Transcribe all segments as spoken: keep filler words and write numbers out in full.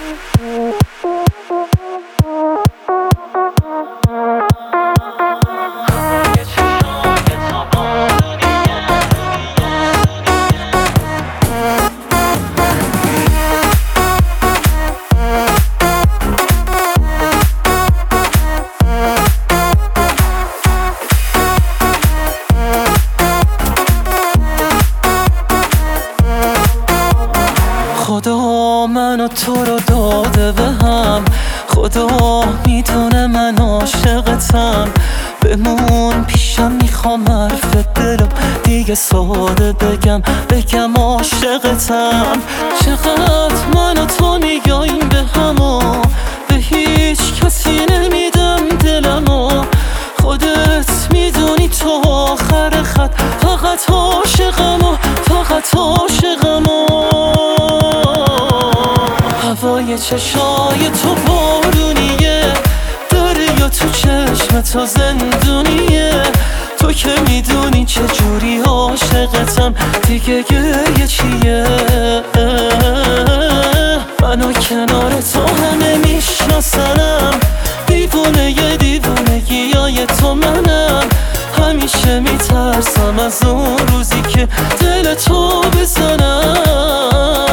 خدا منو تو رو داده به هم، خدا میدونه من عاشقتم. بمون پیشم، میخوام حرف دلو دیگه ساده بگم بگم عاشقتم. چقدر من و تو میگاییم به همو، به هیچ کسی نمیدم دلمو. خودت میدونی تو آخر خط، فقط عاشقمو، فقط عاشقمو. هوای چشای تو بارونیه، دریا تو چشم تو زندونیه. تو که میدونی چجوری عاشقتم، دیگه گریه چیه؟ منو کنار تو همه میشناسنم، دیوونه ی دیوونگی های تو منم. همیشه میترسم از اون روزی که دل تو بزنم.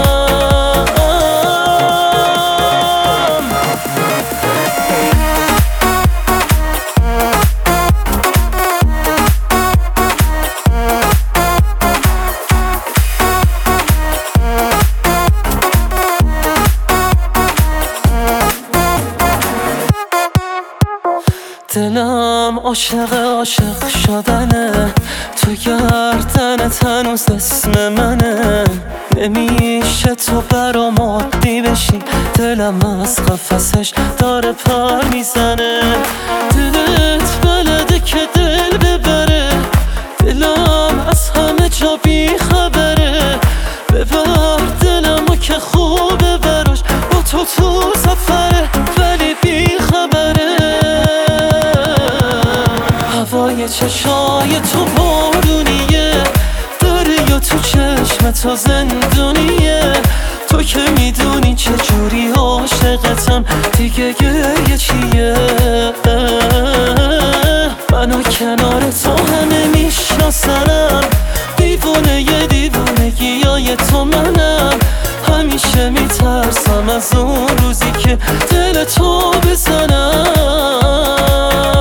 دلم عاشق عاشق شدنه، تو گردنت هنوز اسم منه. نمیشه تو برام عادی بشی، دلم از قفسش داره پر میزنه. دلت بلده که دل ببره، دلم از همه جا بی خبره. ببر دلمو که خوبه براش، با تو تو سفره ولی بی خبره. هوای چشای تو بارونیه، دریا تو چشم تو زندونیه. تو که میدونی چجوری عاشقتم، دیگه گریه چیه؟ منو کنار تو همه میشناسنم، دیوونه ی دیوونگی های تو منم. همیشه میترسم از اون روزی که دل تو بزنم.